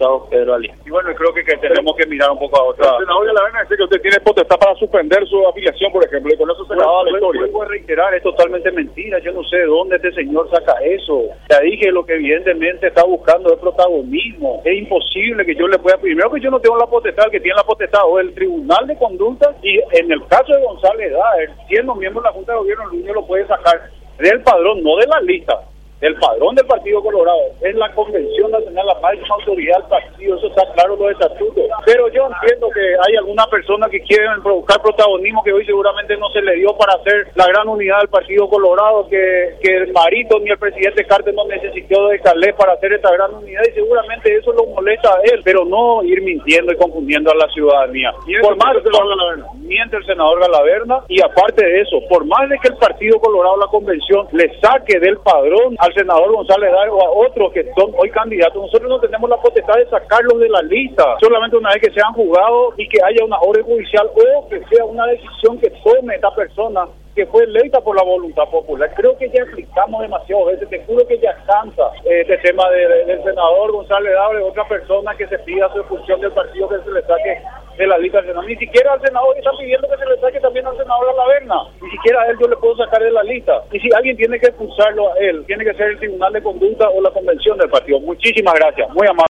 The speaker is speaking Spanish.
diputado Pedro Aliaga. Y bueno, creo que tenemos que mirar un poco a otra. El senador Aravena dice que usted tiene potestad para suspender su afiliación, por ejemplo, y con eso se acaba la historia. Vuelvo a reiterar, es totalmente mentira. Yo no sé de dónde este señor saca eso. Ya dije, lo que evidentemente está buscando es protagonismo. Es imposible que yo le pueda... Primero que yo no tengo la potestad, el que tiene la potestad o el Tribunal de Conducta, y en el caso de González Daer, siendo miembro de la Junta de Gobierno, el niño lo puede sacar del padrón, no de la lista, del padrón del Partido Colorado. Es la Convención Nacional la máxima autoridad del partido, eso está claro en los estatutos. Pero yo entiendo que hay algunas personas que quieren buscar protagonismo que hoy seguramente no se le dio para hacer la gran unidad del Partido Colorado, que el Marito ni el presidente Carter no necesitó de Calé para hacer esta gran unidad, y seguramente eso lo molesta a él, pero no ir mintiendo y confundiendo a la ciudadanía. Por más miente el senador Galaverna, y aparte de eso, por más de que el Partido Colorado, la convención, le saque del padrón al senador González Daer o a otros que son hoy candidatos, nosotros no tenemos la potestad de sacarlos de la lista, solamente una vez que sean juzgados y que haya una orden judicial o que sea una decisión que tome esta persona que fue electa por la voluntad popular. Creo que ya explicamos demasiado veces, te juro que ya cansa este tema del senador González Daer, de otra persona que se pida su expulsión del partido, que se le saque de la lista del senador. Ni siquiera al senador está pidiendo que se le saque también al senador Galaverna, ni siquiera a él yo le puedo sacar de la lista. Y si alguien tiene que expulsarlo a él, tiene que ser el Tribunal de Conducta o la Convención del partido. Muchísimas gracias, muy amable.